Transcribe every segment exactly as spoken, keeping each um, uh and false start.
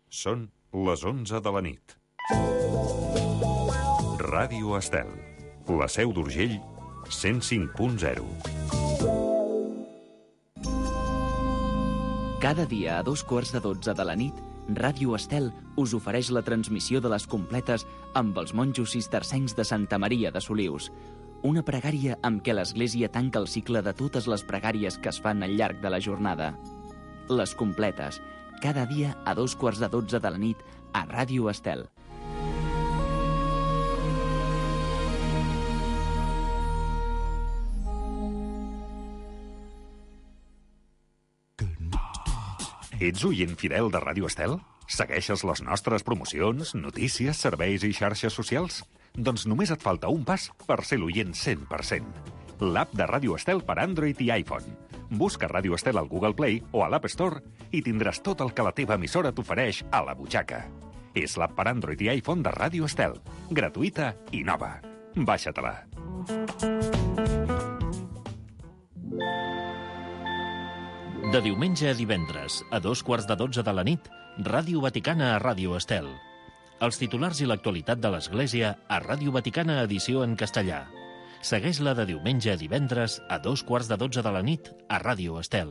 Són les onze de la nit. Ràdio Estel, la Seu d'Urgell, cent cinc punt zero. Cada dia a dos quarts de dotze de la nit, Ràdio Estel us ofereix la transmissió de les completes amb els monjos cistercencs de Santa Maria de Solius. Una pregària amb què l'Església tanca el cicle de totes les pregàries que es fan al llarg de la jornada. Les completes, cada dia a dos quarts de dotze de la nit a Ràdio Estel. Ets oient fidel de Ràdio Estel? Segueixes les nostres promocions, notícies, serveis i xarxes socials? Doncs només et falta un pas per ser l'oient cent per cent. L'app de Ràdio Estel per Android i iPhone. Busca Ràdio Estel al Google Play o a l'App Store i tindràs tot el que la teva emissora t'ofereix a la butxaca. És l'app per Android i iPhone de Ràdio Estel. Gratuïta i nova. Baixa-te-la. De diumenge a divendres, a dos quarts de dotze de la nit, Ràdio Vaticana a Ràdio Estel. Els titulars i l'actualitat de l'Església a Ràdio Vaticana edició en castellà. Segueix-la de diumenge a divendres a dos quarts de dotze de la nit a Ràdio Estel.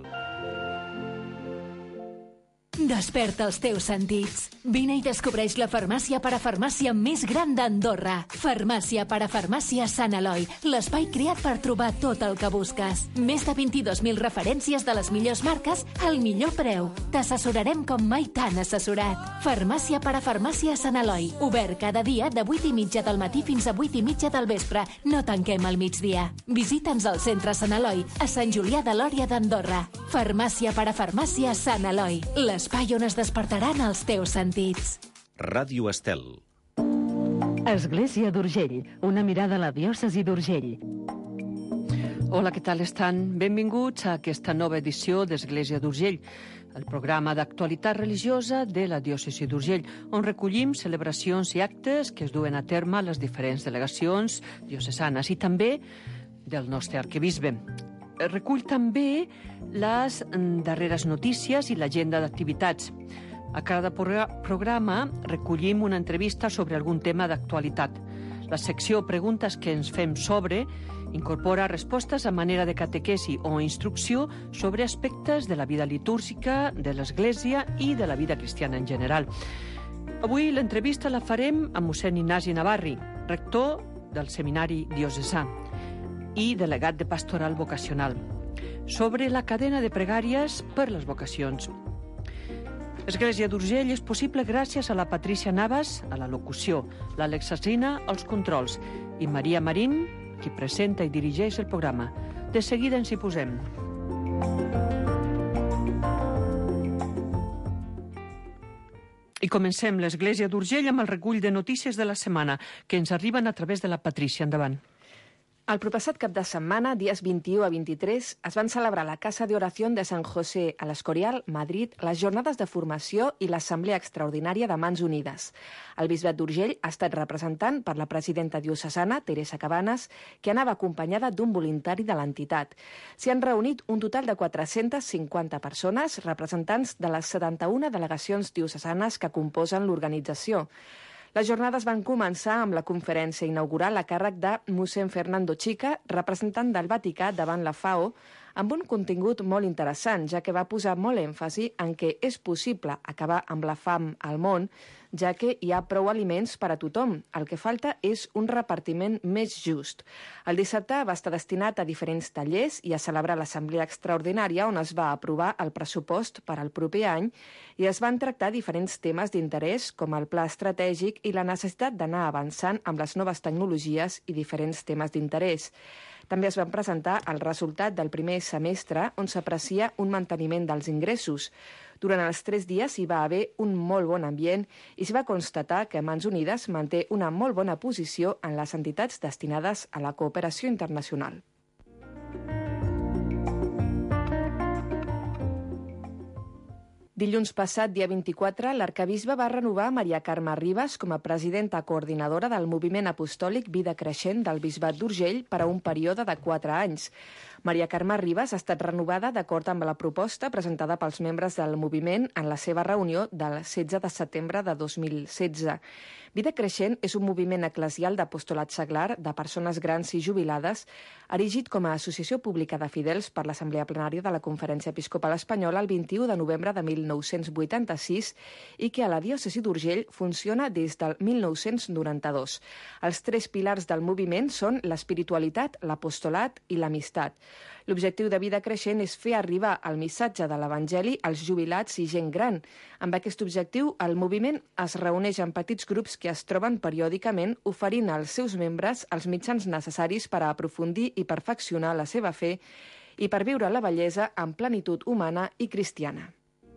Desperta els teus sentits. Vine i descobreix la farmàcia parafarmàcia més gran d'Andorra. Farmàcia parafarmàcia Sant Eloi, l'espai creat per trobar tot el que busques. Més de vint-i-dos mil referències de les millors marques al millor preu. T'assessorarem com mai t'han assessorat. Farmàcia parafarmàcia Sant Eloi, obert cada dia de vuit i mitja del matí fins a vuit i mitja del vespre. No tanquem al migdia. Visita'ns al centre Sant Eloi, a Sant Julià de Lòria d'Andorra. Farmàcia parafarmàcia Sant Eloi, l'espai on es despertaran els teus sentits. Ràdio Estel. Església d'Urgell, una mirada a la diòcesi d'Urgell. Hola, què tal estan? Benvinguts a aquesta nova edició d'Església d'Urgell, el programa d'actualitat religiosa de la diòcesi d'Urgell, on recollim celebracions i actes que es duen a terme a les diferents delegacions diocesanes i també del nostre arquebisbe. Recull també les darreres notícies i l'agenda d'activitats. A cada programa recollim una entrevista sobre algun tema d'actualitat. La secció Preguntes que ens fem sobre incorpora respostes a manera de catequesi o instrucció sobre aspectes de la vida litúrgica, de l'Església i de la vida cristiana en general. Avui l'entrevista la farem amb mossèn Ignasi Navarri, rector del Seminari Diocesà i delegat de Pastoral Vocacional, sobre la cadena de pregàries per les vocacions. Església d'Urgell és possible gràcies a la Patrícia Navas, a la locució, l'Àlex Asina, als controls, i Maria Marín, qui presenta i dirigeix el programa. De seguida ens hi posem. I comencem l'Església d'Urgell amb el recull de notícies de la setmana, que ens arriben a través de la Patrícia. Endavant. El proppassat cap de setmana, dies vint-i-u a vint-i-tres, es van celebrar a la Casa de Oración de San José a l'Escorial, Madrid, les jornades de formació i l'Assemblea Extraordinària de Mans Unides. El bisbat d'Urgell ha estat representant per la presidenta diocesana, Teresa Cabanes, que anava acompanyada d'un voluntari de l'entitat. S'hi han reunit un total de quatre-centes cinquanta persones, representants de les setanta-una delegacions diocesanes que composen l'organització. Les jornades van començar amb la conferència inaugural a càrrec de mossèn Fernando Chica, representant del Vaticà davant la FAO, amb un contingut molt interessant, ja que va posar molt èmfasi en què és possible acabar amb la fam al món, ja que hi ha prou aliments per a tothom. El que falta és un repartiment més just. El dissabte va estar destinat a diferents tallers i a celebrar l'Assemblea Extraordinària, on es va aprovar el pressupost per al proper any i es van tractar diferents temes d'interès, com el pla estratègic i la necessitat d'anar avançant amb les noves tecnologies i diferents temes d'interès. També es van presentar el resultat del primer semestre, on s'aprecia un manteniment dels ingressos. Durant els tres dies hi va haver un molt bon ambient i s'hi va constatar que Mans Unides manté una molt bona posició en les entitats destinades a la cooperació internacional. Dilluns passat, dia vint-i-quatre, l'arquebisbe va renovar Maria Carme Ribas com a presidenta coordinadora del moviment apostòlic Vida Creixent del Bisbat d'Urgell per a un període de quatre anys. Maria Carme Ribas ha estat renovada d'acord amb la proposta presentada pels membres del moviment en la seva reunió del setze de setembre de dos mil setze. Vida Creixent és un moviment eclesial d'apostolat seglar de persones grans i jubilades, erigit com a associació pública de fidels per l'Assemblea Plenària de la Conferència Episcopal Espanyola el vint-i-u de novembre de mil nou-cents vuitanta-sis i que a la diòcesi d'Urgell funciona des del mil nou-cents noranta-dos. Els tres pilars del moviment són l'espiritualitat, l'apostolat i l'amistat. L'objectiu de Vida Creixent és fer arribar el missatge de l'Evangeli als jubilats i gent gran. Amb aquest objectiu, el moviment es reuneix en petits grups que es troben periòdicament oferint als seus membres els mitjans necessaris per a aprofundir i perfeccionar la seva fe i per viure la bellesa amb plenitud humana i cristiana.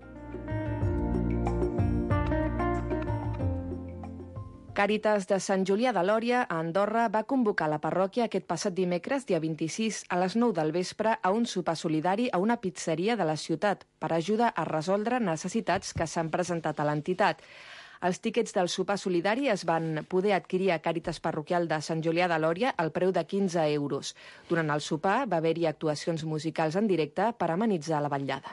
Càritas de Sant Julià de Lòria, a Andorra, va convocar la parròquia aquest passat dimecres, dia vint-i-sis, a les nou del vespre, a un sopar solidari a una pizzeria de la ciutat per ajudar a resoldre necessitats que s'han presentat a l'entitat. Els tíquets del sopar solidari es van poder adquirir a Càritas Parroquial de Sant Julià de Lòria al preu de quinze euros. Durant el sopar va haver-hi actuacions musicals en directe per amenitzar la vetllada.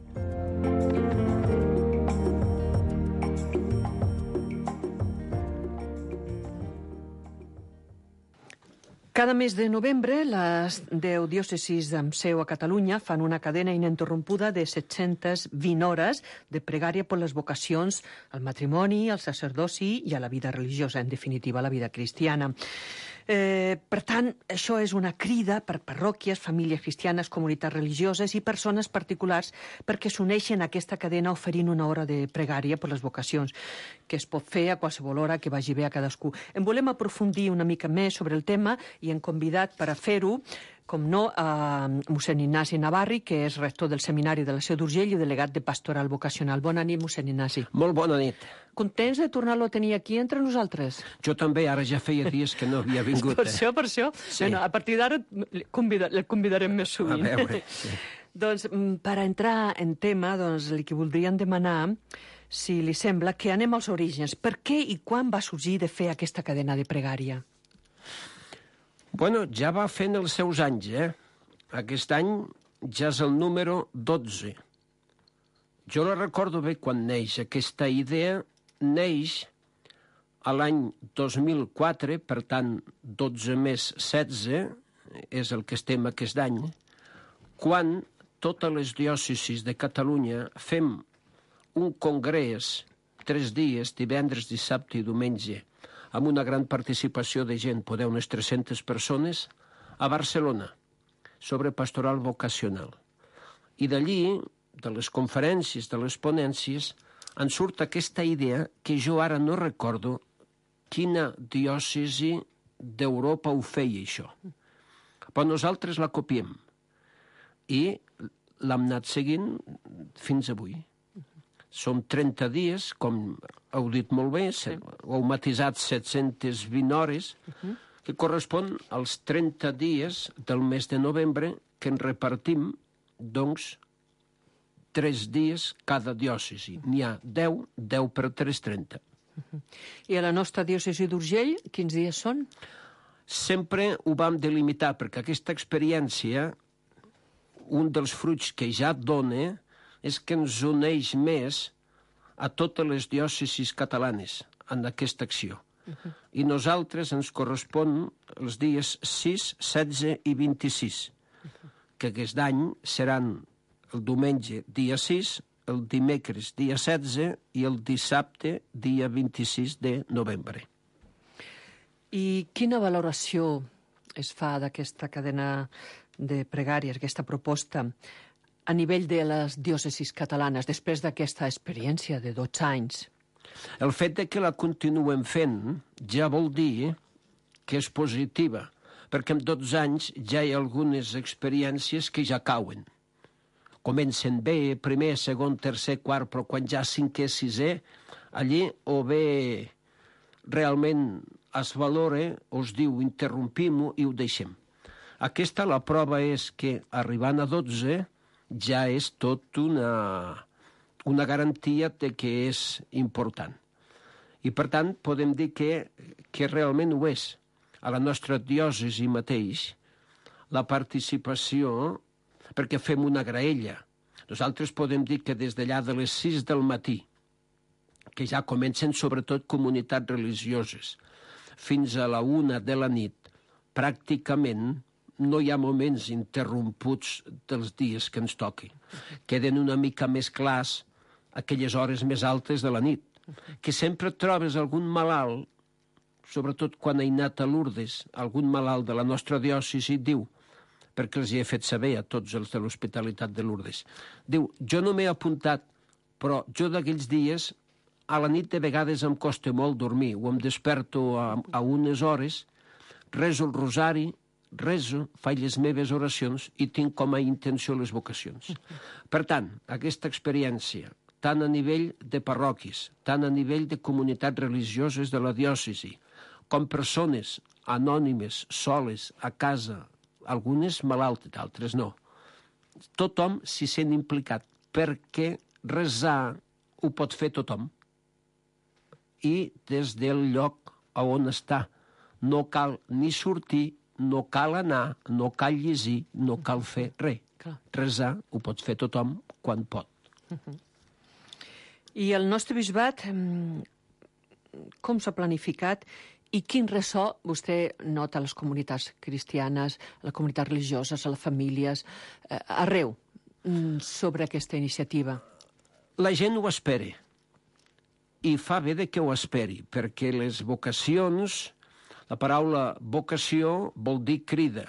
Cada mes de novembre, les deu diòcesis amb seu a Catalunya fan una cadena ininterrompuda de set-centes vint hores de pregària per les vocacions al matrimoni, al sacerdoci i a la vida religiosa, en definitiva, a la vida cristiana. Eh, per tant, això és una crida per parròquies, famílies cristianes, comunitats religioses i persones particulars perquè s'uneixen a aquesta cadena oferint una hora de pregària per les vocacions, que es pot fer a qualsevol hora que vagi bé a cadascú. En volem aprofundir una mica més sobre el tema i hem convidat per a fer-ho, com no, a mossèn Ignasi Navarri, que és rector del Seminari de la Seu d'Urgell i delegat de Pastoral Vocacional. Bona nit, mossèn Ignasi. Molt bona nit. Contents de tornar-lo a tenir aquí entre nosaltres? Jo també, ara ja feia dies que no havia vingut. Per això, per això. Sí. Bueno, a partir d'ara convida, el convidarem més sovint. A veure, sí. Doncs, per entrar en tema, doncs, li que voldríem demanar, si li sembla, que anem als orígens. Per què i quan va sorgir de fer aquesta cadena de pregària? Bueno, ja va fent els seus anys, eh? Aquest any ja és el número dotze. Jo la recordo bé quan neix. Aquesta idea neix a l'any dos mil quatre, per tant, dotze més setze, és el que estem aquest any, quan totes les diòcesis de Catalunya fem un congrés, tres dies, divendres, dissabte i diumenge, amb una gran participació de gent, poder unes tres-centes persones, a Barcelona, sobre pastoral vocacional. I d'allí, de les conferències, de les ponències, en surt aquesta idea que jo ara no recordo quina diòcesi d'Europa ho feia, això. Però nosaltres la copiem. I l'hem anat seguint fins avui. Són trenta dies, com heu dit molt bé, sí. Heu matisat set-centes vint hores, uh-huh. que correspon als trenta dies del mes de novembre que en repartim, doncs, tres dies cada diòcesi. N'hi ha deu, deu per tres, trenta. Uh-huh. I a la nostra diòcesi d'Urgell, quins dies són? Sempre ho vam delimitar, perquè aquesta experiència, un dels fruits que ja dona, és que ens uneix més a totes les diòcesis catalanes en aquesta acció. Uh-huh. I nosaltres ens correspon els dies sis, setze i vint-i-sis, uh-huh. que aquest any seran el diumenge dia sis, el dimecres dia setze i el dissabte dia vint-i-sis de novembre. I quina valoració es fa d'aquesta cadena de pregàries, aquesta proposta, a nivell de les diòcesis catalanes, després d'aquesta experiència de dotze anys? El fet de que la continuem fent ja vol dir que és positiva, perquè en dotze anys ja hi ha algunes experiències que ja cauen. Comencen bé, primer, segon, tercer, quart, però quan ja cinquè, sisè, allí o bé realment es valora, o es diu interrompim-ho i ho deixem. Aquesta, la prova és que arribant a dotze ja és tot una, una garantia de que és important. I, per tant, podem dir que, que realment ho és. A la nostra diòcesi mateix, la participació, perquè fem una graella. Nosaltres podem dir que des d'allà de les sis del matí, que ja comencen sobretot comunitats religioses, fins a la una de la nit, pràcticament no hi ha moments interromputs dels dies que ens toqui. Queden una mica més clars aquelles hores més altes de la nit, que sempre trobes algun malalt, sobretot quan he anat a Lourdes, algun malalt de la nostra diòcesi, diu, perquè els hi he fet saber a tots els de l'Hospitalitat de Lourdes, diu, jo no m'he apuntat, però jo d'aquells dies, a la nit de vegades em costa molt dormir, o em desperto a, a unes hores, rezo el rosari, rezo, faig les meves oracions i tinc com a intenció les vocacions. Per tant, aquesta experiència, tant a nivell de parròquies, tant a nivell de comunitats religioses de la diòcesi, com persones anònimes, soles, a casa, algunes malaltes, d'altres no. Tothom s'hi sent implicat, perquè resar ho pot fer tothom. I des del lloc on està. No cal ni sortir, no cal anar, no cal llegir, no cal fer res. Resar ho pot fer tothom quan pot. Uh-huh. I el nostre bisbat, com s'ha planificat i quin ressò vostè nota a les comunitats cristianes, a les comunitats religioses, a les famílies, eh, arreu, sobre aquesta iniciativa? La gent ho espera. I fa bé de que ho esperi, perquè les vocacions, la paraula vocació vol dir crida.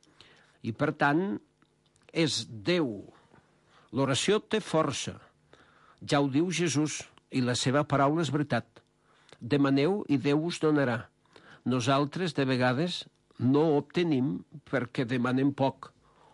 I per tant, és Déu. L'oració té força. Ja ho diu Jesús, i la seva paraula és veritat. Demaneu i Déu us donarà. Nosaltres, de vegades, no obtenim perquè demanem poc.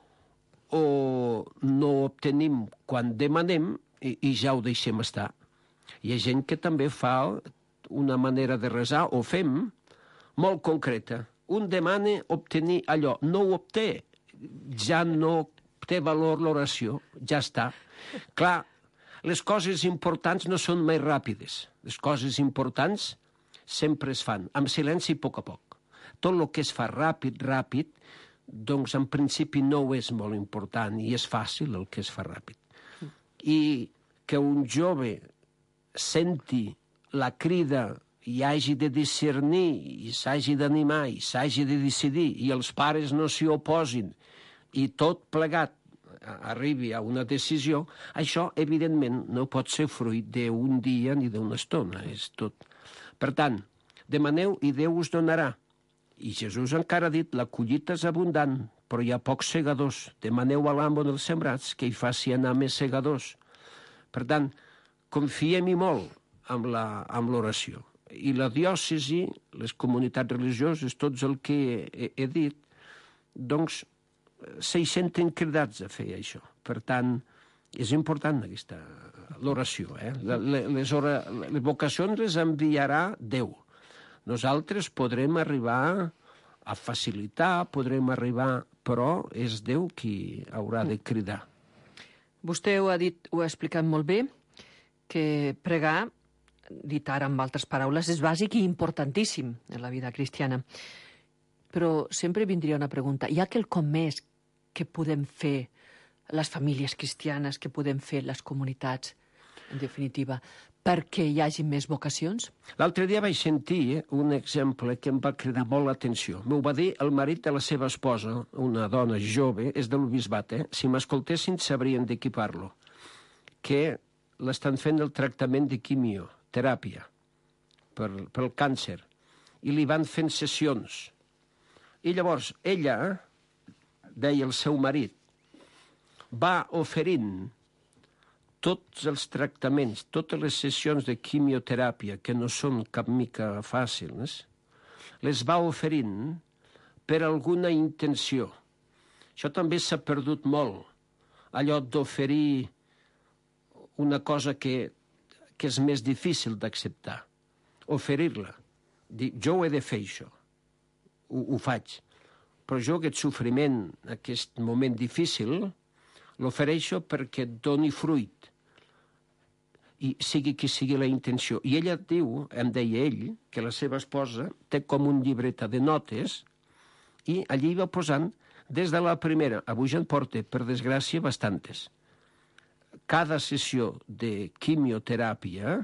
O no obtenim quan demanem i, i ja ho deixem estar. Hi ha gent que també fa una manera de resar, o fem, molt concreta. Un demana obtenir allò, no ho obté. Ja no té valor l'oració, ja està. Clar, les coses importants no són mai ràpides. Les coses importants sempre es fan, amb silenci a poc a poc. Tot el que es fa ràpid, ràpid, doncs en principi no és molt important i és fàcil el que es fa ràpid. I que un jove senti la crida i hagi de discernir, i s'hagi d'animar, i s'hagi de decidir, i els pares no s'hi oposin, i tot plegat arribi a una decisió, això, evidentment, no pot ser fruit d'un dia ni d'una estona, és tot. Per tant, demaneu i Déu us donarà. I Jesús encara ha dit, la collita és abundant, però hi ha pocs segadors. Demaneu a l'amo dels sembrats que hi faci anar més segadors. Per tant, confiem-hi molt amb l'oració. I la diòcesi, les comunitats religioses, tots el que he, he dit, doncs s'hi senten cridats a fer això. Per tant, és important aquesta, l'oració. Eh? Les, ora, les vocacions les enviarà Déu. Nosaltres podrem arribar a facilitar, podrem arribar, però és Déu qui haurà de cridar. Vostè ho ha dit, ho ha explicat molt bé, que pregar, dit ara amb altres paraules, és bàsic i importantíssim en la vida cristiana. Però sempre vindria una pregunta. Hi ha quelcom més que podem fer les famílies cristianes, que podem fer les comunitats, en definitiva, perquè hi hagi més vocacions? L'altre dia vaig sentir eh, un exemple que em va cridar molt l'atenció. M'ho va dir el marit de la seva esposa, una dona jove, és del bisbat, eh? Si m'escoltessin sabrien de qui parlo, que l'estan fent el tractament de quimioteràpia per, pel càncer, i li van fent sessions. I llavors ella, deia el seu marit, va oferint tots els tractaments, totes les sessions de quimioteràpia, que no són cap mica fàcils, les va oferint per alguna intenció. Això també s'ha perdut molt, allò d'oferir una cosa que, que és més difícil d'acceptar, oferir-la. Dir, jo ho he de fer, això, ho, ho faig, però jo aquest sofriment, aquest moment difícil, l'ofereixo perquè et doni fruit, i sigui qui sigui la intenció. I ella diu, em deia ell, que la seva esposa té com un llibreta de notes i allí va posant Des de la primera, avui ja en porta, per desgràcia, bastantes. Cada sessió de quimioteràpia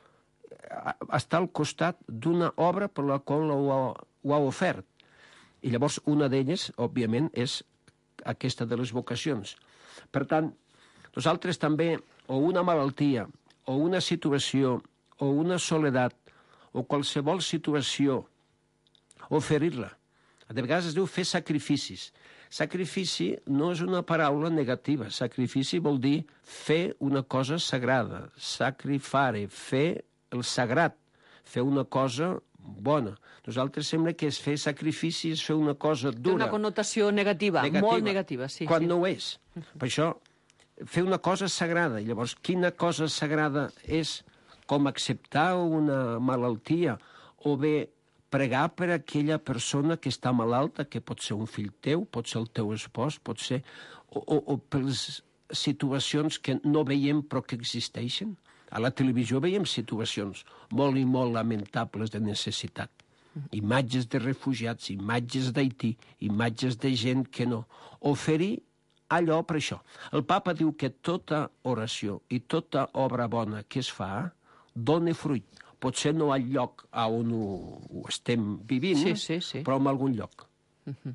està al costat d'una obra per la qual ho ha, ho ha ofert. I llavors una d'elles, òbviament, és aquesta de les vocacions. Per tant, nosaltres també, o una malaltia, o una situació, o una soledat, o qualsevol situació, oferir-la. De vegades es diu fer sacrificis. Sacrifici no és una paraula negativa. Sacrifici vol dir fer una cosa sagrada. Sacrifare, fer el sagrat, fer una cosa bona. Nosaltres sembla que és fer sacrifici, és fer una cosa dura. Té una connotació negativa, negativa, molt negativa. Sí, quan sí. no ho és. Per això, fer una cosa sagrada. I llavors, quina cosa sagrada és com acceptar una malaltia o bé pregar per aquella persona que està malalta, que pot ser un fill teu, pot ser el teu espòs, pot ser... O, o, o per les situacions que no veiem però que existeixen. A la televisió veiem situacions molt i molt lamentables de necessitat. Imatges de refugiats, imatges d'Haití, imatges de gent que no. Oferir allò per això. El papa diu que tota oració i tota obra bona que es fa dona fruit. Potser no al lloc on ho, ho estem vivint, sí, sí, sí. però en algun lloc. Uh-huh.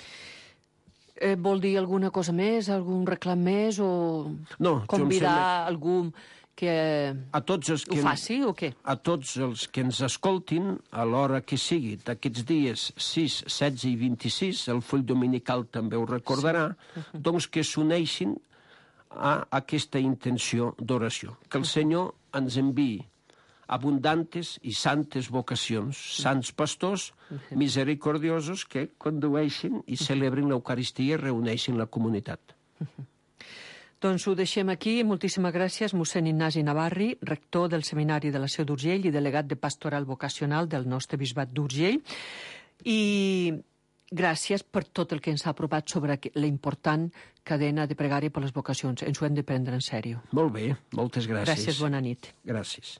eh, vol dir alguna cosa més, algun reclam més, o no, convidar sembla... algú que a tots els que ho faci o què? A tots els que ens escoltin, a l'hora que sigui, d'aquests dies sis, setze i vint-i-sis, el full dominical també ho recordarà, sí. uh-huh. doncs que s'uneixin a aquesta intenció d'oració. Que el Senyor ens enviï abundantes i santes vocacions, sants pastors misericordiosos que condueixin i celebrin l'Eucaristia i reuneixin la comunitat. Doncs ho deixem aquí. Moltíssimes gràcies, mossèn Ignasi Navarri, rector del Seminari de la Seu d'Urgell i delegat de Pastoral Vocacional del nostre bisbat d'Urgell. I gràcies per tot el que ens ha aprovat sobre la important cadena de pregària per les vocacions. Ens ho hem de prendre en sèrio. Molt bé, moltes gràcies. Gràcies, bona nit. Gràcies.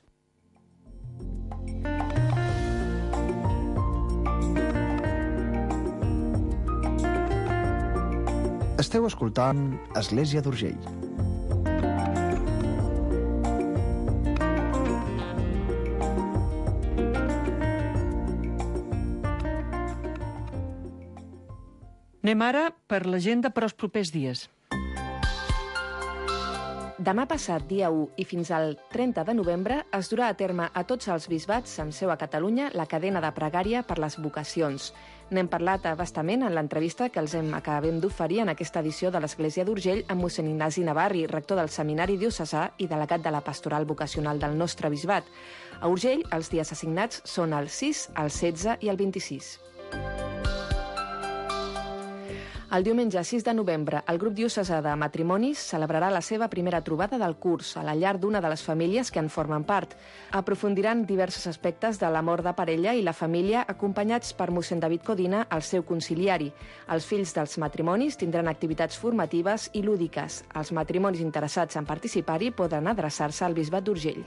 Esteu escoltant Església d'Urgell. Anem ara per l'agenda per als propers dies. Demà passat, dia u, i fins al trenta de novembre, es durà a terme a tots els bisbats amb seu a Catalunya la cadena de pregària per les vocacions. N'hem parlat abastament en l'entrevista que els hem acabem d'oferir en aquesta edició de l'Església d'Urgell amb mossèn Ignasi Navarri, rector del Seminari Diocesà i delegat de la Pastoral Vocacional del nostre bisbat. A Urgell, els dies assignats són el sis, el setze i el vint-i-sis. El diumenge sis de novembre, el grup diocesà de matrimonis celebrarà la seva primera trobada del curs a la llar d'una de les famílies que en formen part. Aprofundiran diversos aspectes de l'amor de parella i la família acompanyats per mossèn David Codina, el seu conciliari. Els fills dels matrimonis tindran activitats formatives i lúdiques. Els matrimonis interessats en participar-hi podran adreçar-se al bisbat d'Urgell.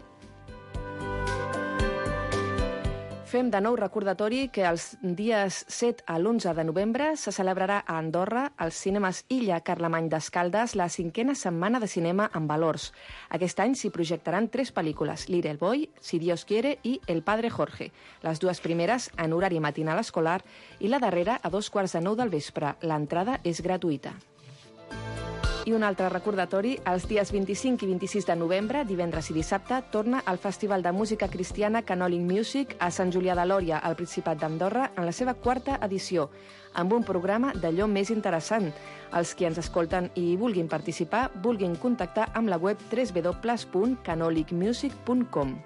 Fem de nou recordatori que els dies set a l'onze de novembre se celebrarà a Andorra, als cinemes Illa Carlemany d'Escaldes, la cinquena setmana de cinema amb valors. Aquest any s'hi projectaran tres pel·lícules, Little Boy, Si Dios quiere i El Padre Jorge. Les dues primeres en horari matinal escolar i la darrera a dos quarts de nou del vespre. L'entrada és gratuïta. I un altre recordatori, els dies vint-i-cinc i vint-i-sis de novembre, divendres i dissabte, torna el Festival de Música Cristiana Canòlic Music a Sant Julià de Lòria, al Principat d'Andorra, en la seva quarta edició, amb un programa d'allò més interessant. Els qui ens escolten i vulguin participar, vulguin contactar amb la web w w w punt canolic music punt com.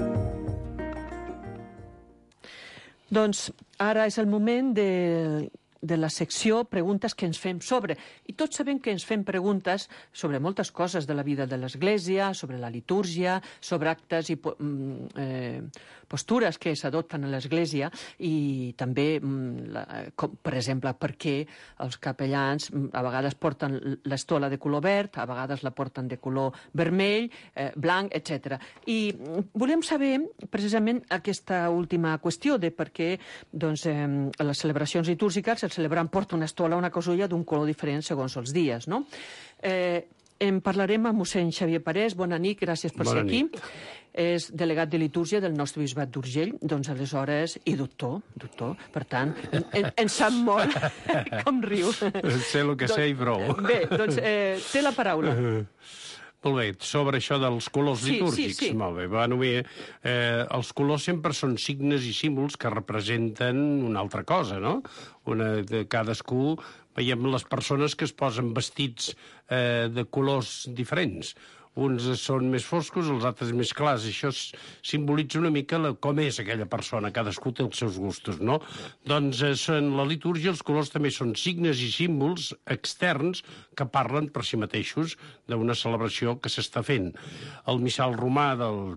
Doncs ara és el moment de de la secció Preguntes que ens fem sobre. I tots sabem que ens fem preguntes sobre moltes coses de la vida de l'Església, sobre la litúrgia, sobre actes i eh, postures que s'adopten a l'Església i també, la, com, per exemple, per què els capellans a vegades porten l'estola de color verd, a vegades la porten de color vermell, eh, blanc, etcètera. I volem saber precisament aquesta última qüestió de per què doncs, eh, les celebracions litúrgiques el celebrant porta una estola o una casulla d'un color diferent segons els dies, no? Eh, en parlarem amb mossèn Xavier Parés. Bona nit, gràcies per Bona ser aquí. nit. És delegat de litúrgia del nostre bisbat d'Urgell, doncs aleshores, i doctor, doctor, per tant, en, en sap molt, com riu. Sé el que sé i prou. Bé, doncs eh, té la paraula. Molt bé, sobre això dels colors Sí, litúrgics. sí, sí. Molt bé, bueno, bé eh, els colors sempre són signes i símbols que representen una altra cosa, no? Una, de cadascú, veiem les persones que es posen vestits eh, de colors diferents. Uns són més foscos, els altres més clars. Això simbolitza una mica la, com és aquella persona. Cadascú té els seus gustos, no? Doncs eh, en la litúrgia els colors també són signes i símbols externs que parlen per si mateixos d'una celebració que s'està fent. El missal romà del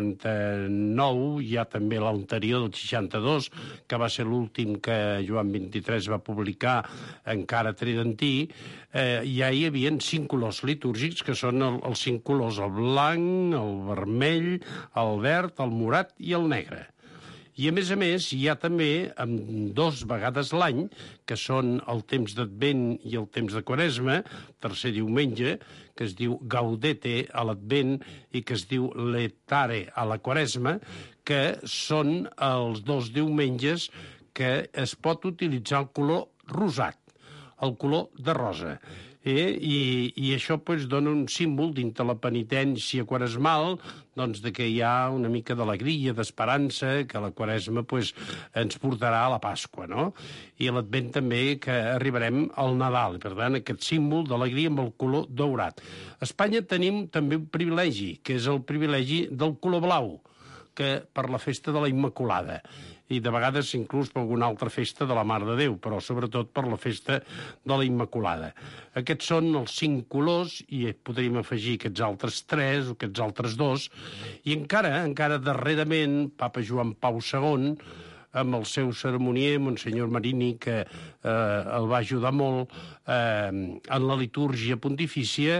seixanta-nou, hi ha també l'anterior del seixanta-dos, que va ser l'últim que Joan vint-i-tres va publicar, encara tridentí, eh, ja hi havia cinc colors litúrgics, que són el, els cinc colors, el blanc, el vermell, el verd, el morat i el negre. I, a més a més, hi ha també dos vegades l'any, que són el temps d'Advent i el temps de Quaresma, tercer diumenge, que es diu Gaudete a l'Advent i que es diu Letare a la Quaresma, que són els dos diumenges que es pot utilitzar el color rosat, el color de rosa. Eh? I, i això pues, dona un símbol dintre la penitència quaresmal, doncs, de que hi ha una mica d'alegria, d'esperança, que la Quaresma pues, ens portarà a la Pasqua, no? I l'Advent també, que arribarem al Nadal. Per tant, aquest símbol d'alegria amb el color daurat. A Espanya tenim també un privilegi, que és el privilegi del color blau, que per la festa de la Immaculada, i de vegades inclús per alguna altra festa de la Mare de Déu, però sobretot per la festa de la Immaculada. Aquests són els cinc colors, i podríem afegir aquests altres tres, o aquests altres dos, i encara, encara darrerament, Papa Joan Pau segon, amb el seu cerimonier, Monsenyor Marini, que eh, el va ajudar molt eh, en la litúrgia pontifícia,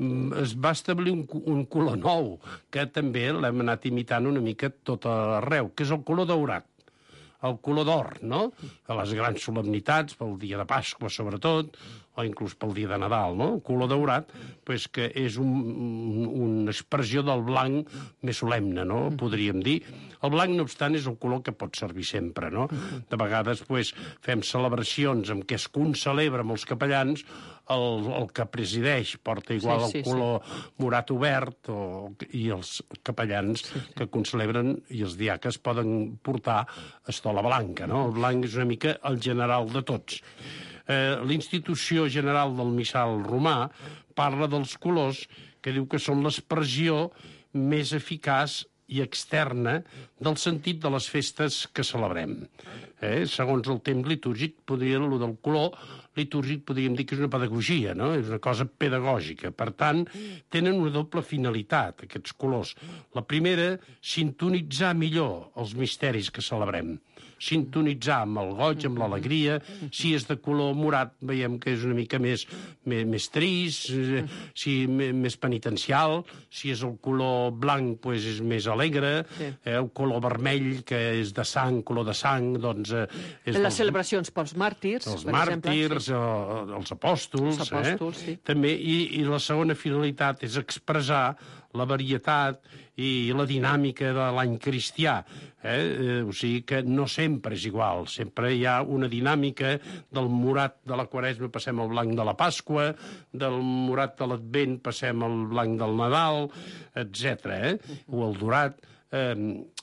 es va establir un, un color nou, que també l'hem anat imitant una mica tot arreu, que és el color daurat, el color d'or, no? A les grans solemnitats, pel dia de Pasqua sobretot, o inclús pel dia de Nadal, no? El color daurat, pues, que és un, un, una expressió del blanc més solemne, no? Podríem dir. El blanc, no obstant, és el color que pot servir sempre, no? De vegades, pues, fem celebracions en què es concelebra amb els capellans, el, el que presideix porta igual sí, sí, el color sí. morat obert, o, i els capellans sí, sí. que concelebren i els diaques poden portar estola blanca, no? El blanc és una mica el general de tots. Eh, L'Institució General del Missal Romà parla dels colors, que diu que són l'expressió més eficaç i externa del sentit de les festes que celebrem. Eh? Segons el temps litúrgic, podria, el del color litúrgic podríem dir que és una pedagogia, no? És una cosa pedagògica. Per tant, tenen una doble finalitat, aquests colors. La primera, sintonitzar millor els misteris que celebrem. Sintonitzar amb el goig, amb l'alegria. Si és de color morat, veiem que és una mica més, més, més trist, si, més penitencial. Si és el color blanc, pues és més alegre. Sí. Eh, el color vermell, que és de sang, color de sang, doncs... Eh, és les dels, celebracions pels màrtirs, els per màrtirs, exemple. Sí. O, els apòstols. Els apòstols, eh? sí. També, i, i la segona finalitat és expressar la varietat i la dinàmica de l'any cristià. Eh? O sigui que no sempre és igual, sempre hi ha una dinàmica del morat de la Quaresma passem al blanc de la Pasqua, del morat de l'Advent passem al blanc del Nadal, etcètera. Eh? O el dorat. Eh,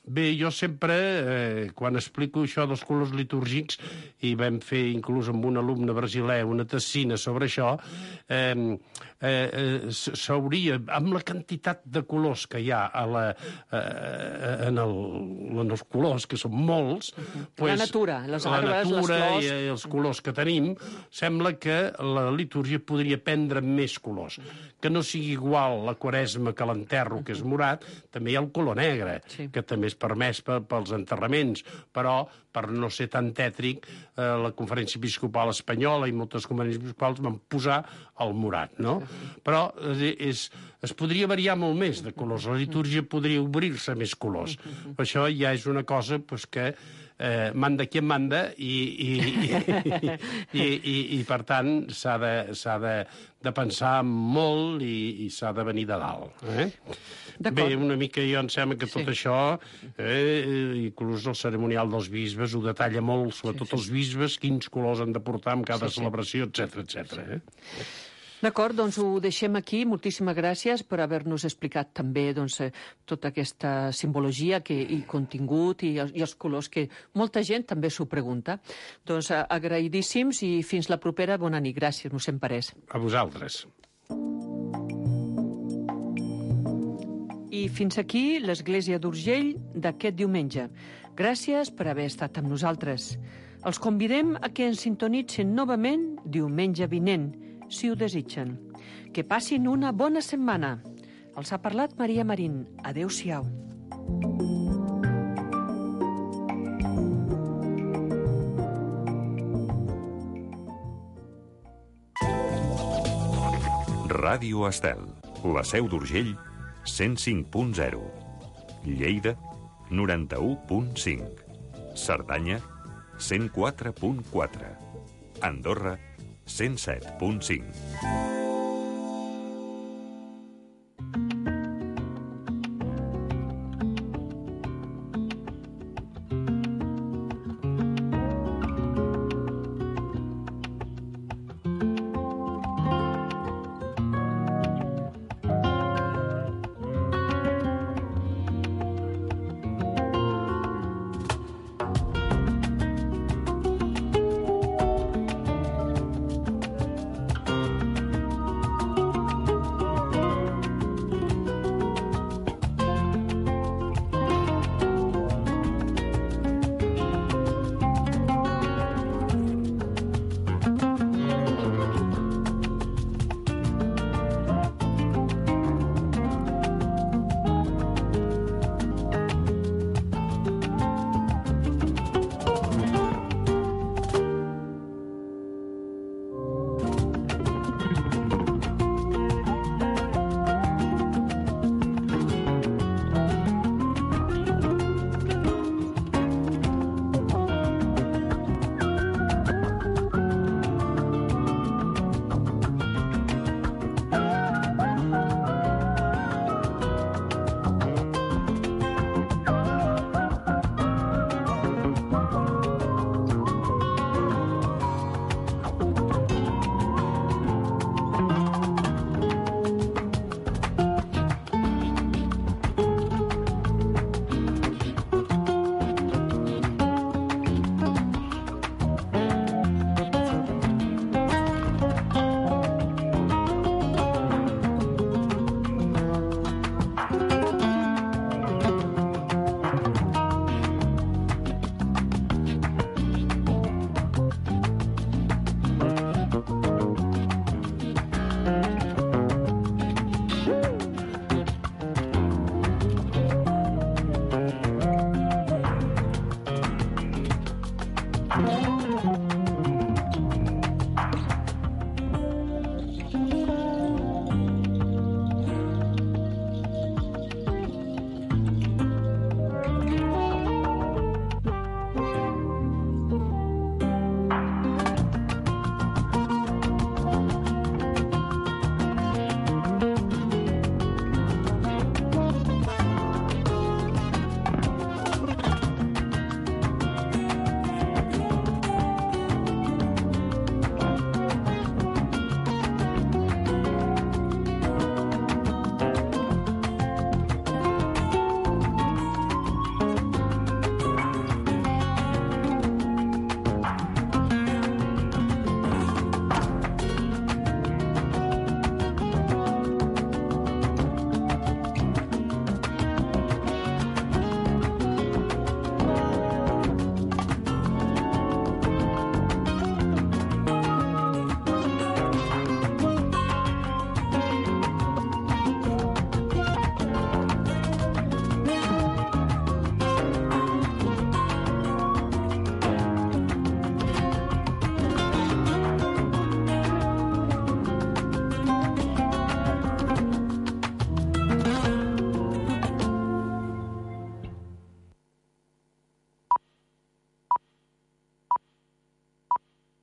Bé, jo sempre, eh, quan explico això dels colors litúrgics, i vam fer inclús amb un alumne brasiler una tessina sobre això, eh, eh, s'hauria, amb la quantitat de colors que hi ha a la, eh, en, el, en els colors, que són molts... Pues, la natura, les la arbres, natura les flors... i els colors que tenim, sembla que la litúrgia podria prendre més colors. Que no sigui igual la Quaresma que l'enterro, que és morat, també hi ha el color negre, sí. que també és permès pels enterraments, però per no ser tan tètric, eh, la Conferència Episcopal Espanyola i moltes conferències episcopals van posar el morat, no? Però és, es podria variar molt més de colors. La litúrgia podria obrir-se a més colors. Això ja és una cosa pues, que eh, manda qui en manda i, i, i, i, i, i per tant s'ha de, s'ha de, de pensar molt i, i s'ha de venir de dalt. Eh? Bé, una mica jo em sembla que tot sí. això, eh, inclús el cerimonial dels bisbes ho detalla molt, sobretot sí, sí. els bisbes, quins colors han de portar en cada sí, celebració, etcètera, etcètera. Sí. Eh? D'acord, doncs ho deixem aquí. Moltíssimes gràcies per haver-nos explicat també doncs, tota aquesta simbologia que, i contingut i, i els colors que molta gent també s'ho pregunta. Doncs agraïdíssims i fins la propera. Bona nit. Gràcies, mossèn Parés. A vosaltres. I fins aquí l'Església d'Urgell d'aquest diumenge. Gràcies per haver estat amb nosaltres. Els convidem a que ens sintonitzen novament diumenge vinent, si ho desitgen. Que passin una bona setmana. Els ha parlat Maria Marín. Adéu-siau. Ràdio Estel, la seu d'Urgell, cent cinc punt zero. Lleida, noranta-u punt cinc. Cerdanya, cent quatre punt quatre. Andorra, cent set punt cinc.